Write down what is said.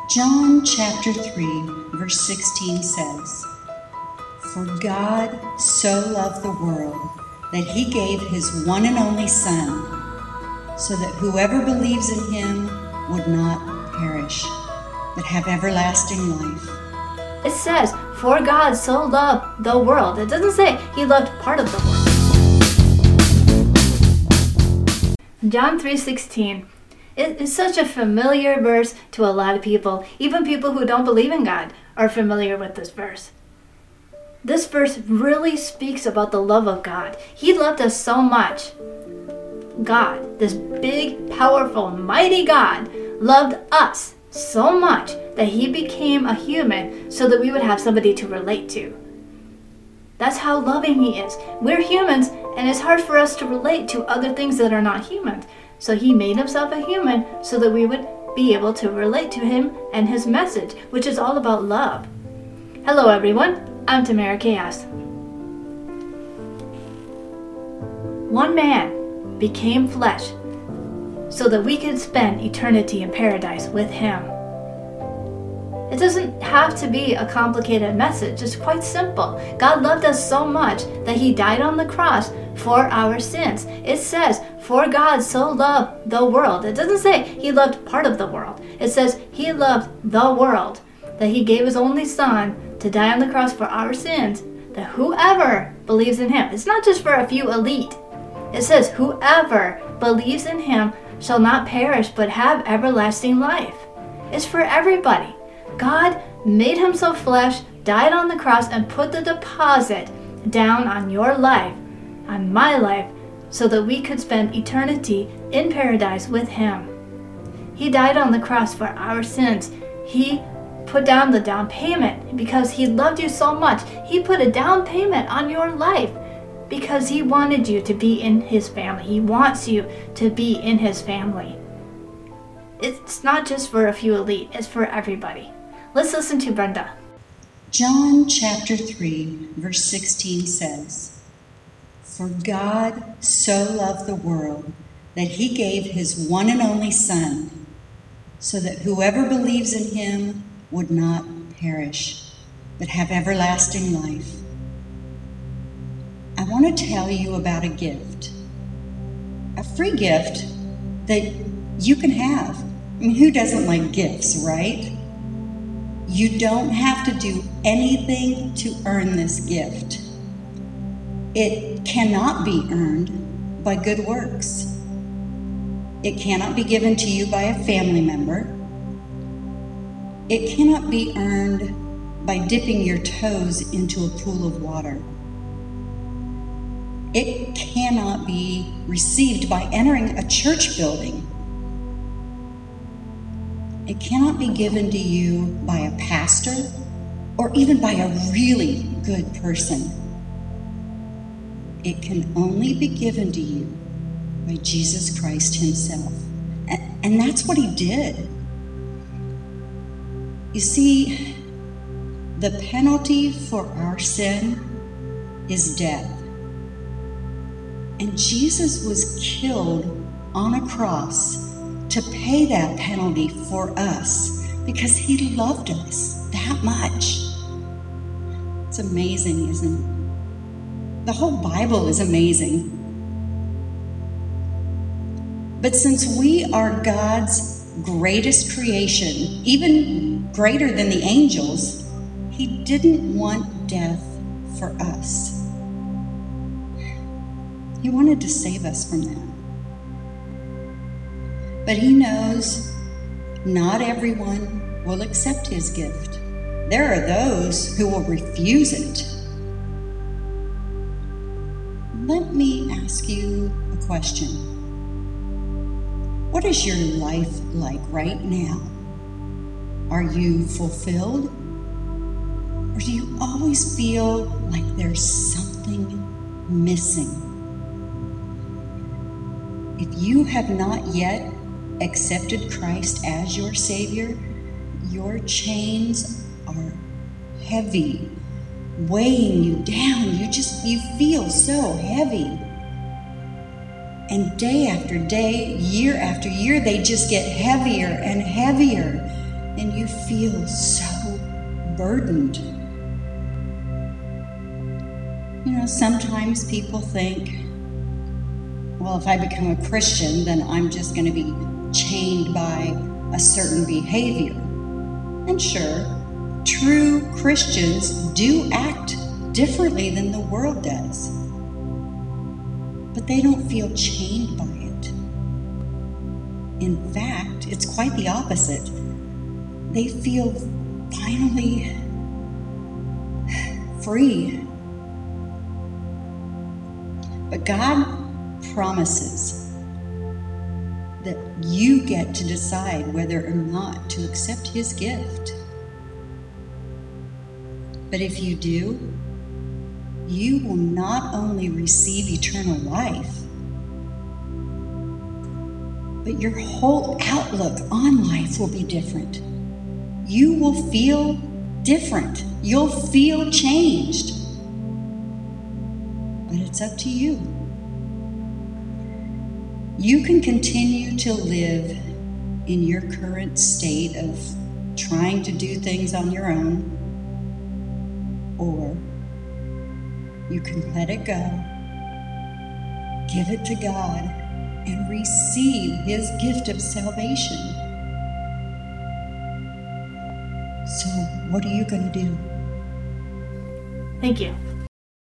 John chapter 3, verse 16 says, "For God so loved the world that he gave his one and only Son, so that whoever believes in him would not perish, but have everlasting life." It says, "For God so loved the world." It doesn't say he loved part of the world. John 3:16. It is such a familiar verse to a lot of people. Even people who don't believe in God are familiar with this verse. This verse really speaks about the love of God. He loved us so much. God, this big, powerful, mighty God, loved us so much that he became a human so that we would have somebody to relate to. That's how loving he is. We're humans, and it's hard for us to relate to other things that are not humans. So he made himself a human so that we would be able to relate to him and his message, which is all about love. Hello everyone, I'm Tamara Chaos. One man became flesh so that we could spend eternity in paradise with him. It doesn't have to be a complicated message, it's quite simple. God loved us so much that he died on the cross for our sins. It says, "For God so loved the world." It doesn't say he loved part of the world. It says he loved the world, that he gave his only Son to die on the cross for our sins, that whoever believes in him, it's not just for a few elite. It says whoever believes in him shall not perish but have everlasting life. It's for everybody. God made himself flesh, died on the cross, and put the deposit down on your life, on my life, so that we could spend eternity in paradise with him. He died on the cross for our sins. He put down the down payment because he loved you so much. He put a down payment on your life because he wanted you to be in his family. He wants you to be in his family. It's not just for a few elite, it's for everybody. Let's listen to Brenda. John chapter 3, verse 16 says, "For God so loved the world that he gave his one and only Son, so that whoever believes in him would not perish, but have everlasting life." I want to tell you about a gift, a free gift that you can have. I mean, who doesn't like gifts, right? You don't have to do anything to earn this gift. It cannot be earned by good works. It cannot be given to you by a family member. It cannot be earned by dipping your toes into a pool of water. It cannot be received by entering a church building. It cannot be given to you by a pastor or even by a really good person. It can only be given to you by Jesus Christ himself. And that's what he did. You see, the penalty for our sin is death. And Jesus was killed on a cross to pay that penalty for us because he loved us that much. It's amazing, isn't it? The whole Bible is amazing. But since we are God's greatest creation, even greater than the angels, he didn't want death for us. He wanted to save us from that. But he knows not everyone will accept his gift. There are those who will refuse it. Let me ask you a question. What is your life like right now? Are you fulfilled? Or do you always feel like there's something missing? If you have not yet accepted Christ as your Savior, your chains are heavy, weighing you down. You feel so heavy. And day after day, year after year, they just get heavier and heavier. and you feel so burdened. Sometimes people think, well, if I become a Christian, then I'm just going to be chained by a certain behavior. And sure, true Christians do act differently than the world does. But they don't feel chained by it. In fact, it's quite the opposite. They feel finally free. But God promises that you get to decide whether or not to accept His gift. But if you do, you will not only receive eternal life, but your whole outlook on life will be different. You will feel different. You'll feel changed. But it's up to you. You can continue to live in your current state of trying to do things on your own, or you can let it go, give it to God, and receive His gift of salvation. So, what are you going to do? Thank you.